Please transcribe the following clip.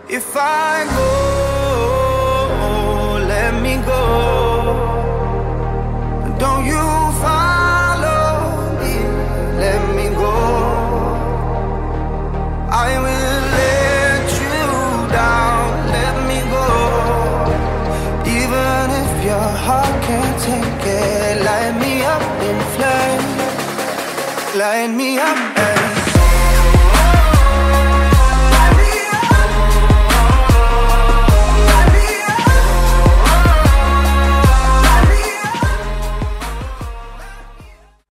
If I go, let me go. Don't you follow me, let me go. I will let you down, let me go. Even if your heart can't take it, light me up in flames, light me up.